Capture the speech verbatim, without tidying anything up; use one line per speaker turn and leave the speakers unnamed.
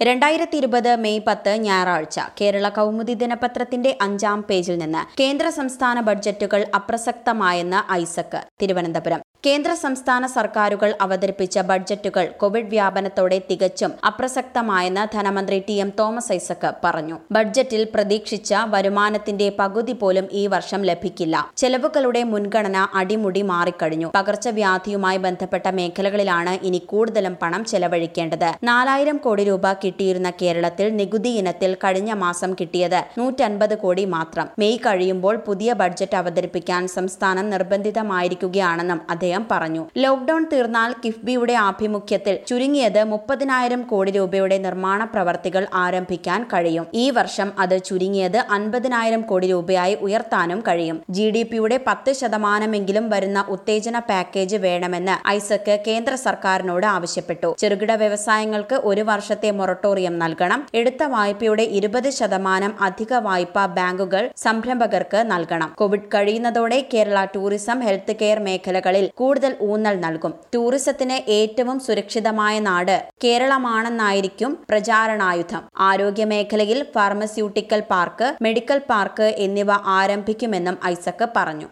രണ്ടായിരത്തി ഇരുപത് മെയ് പത്ത് ഞായറാഴ്ച കേരള കൗമുദി ദിനപത്രത്തിന്റെ അഞ്ചാം പേജിൽ നിന്ന് കേന്ദ്ര സംസ്ഥാന ബഡ്ജറ്റുകൾ അപ്രസക്തമായെന്ന് ഐസക്. തിരുവനന്തപുരം. കേന്ദ്ര സംസ്ഥാന സർക്കാരുകൾ അവതരിപ്പിച്ച ബഡ്ജറ്റുകൾ കോവിഡ് വ്യാപനത്തോടെ തികച്ചും അപ്രസക്തമായെന്ന് ധനമന്ത്രി ടി എം തോമസ് ഐസക് പറഞ്ഞു. ബഡ്ജറ്റിൽ പ്രതീക്ഷിച്ച വരുമാനത്തിന്റെ പകുതി പോലും ഈ വർഷം ലഭിക്കില്ല. ചെലവുകളുടെ മുൻഗണന അടിമുടി മാറിക്കഴിഞ്ഞു. പകർച്ചവ്യാധിയുമായി ബന്ധപ്പെട്ട മേഖലകളിലാണ് ഇനി കൂടുതലും പണം ചെലവഴിക്കേണ്ടത്. നാലായിരം കോടി രൂപ കിട്ടിയിരുന്ന കേരളത്തിൽ നികുതി ഇനത്തിൽ കഴിഞ്ഞ മാസം കിട്ടിയത് നൂറ്റൻപത് കോടി മാത്രം. മെയ് കഴിയുമ്പോൾ പുതിയ ബഡ്ജറ്റ് അവതരിപ്പിക്കാൻ സംസ്ഥാനം നിർബന്ധിതമായിരിക്കുകയാണെന്നും അദ്ദേഹം പറഞ്ഞു. ലോക്ഡൌൺ തീർന്നാൽ കിഫ്ബിയുടെ ആഭിമുഖ്യത്തിൽ ചുരുങ്ങിയത് മുപ്പതിനായിരം കോടി രൂപയുടെ നിർമ്മാണ പ്രവർത്തികൾ ആരംഭിക്കാൻ കഴിയും. ഈ വർഷം അത് ചുരുങ്ങിയത് അൻപതിനായിരം കോടി രൂപയായി ഉയർത്താനും കഴിയും. ജി ഡി പിയുടെ പത്ത് ശതമാനമെങ്കിലും വരുന്ന ഉത്തേജന പാക്കേജ് വേണമെന്ന് ഐസക് കേന്ദ്ര സർക്കാരിനോട് ആവശ്യപ്പെട്ടു. ചെറുകിട വ്യവസായങ്ങൾക്ക് ഒരു വർഷത്തെ മൊറട്ടോറിയം നൽകണം. എടുത്ത വായ്പയുടെ ഇരുപത് ശതമാനം അധിക വായ്പ ബാങ്കുകൾ സംരംഭകർക്ക് നൽകണം. കോവിഡ് കഴിയുന്നതോടെ കേരള ടൂറിസം, ഹെൽത്ത് കെയർ മേഖലകളിൽ കൂടുതൽ ഊന്നൽ നൽകും. ടൂറിസത്തിന് ഏറ്റവും സുരക്ഷിതമായ നാട് കേരളമാണെന്നായിരിക്കും പ്രചാരണായുധം. ആരോഗ്യ മേഖലയിൽ ഫാർമസ്യൂട്ടിക്കൽ പാർക്ക്, മെഡിക്കൽ പാർക്ക് എന്നിവ ആരംഭിക്കുമെന്നും ഐസക് പറഞ്ഞു.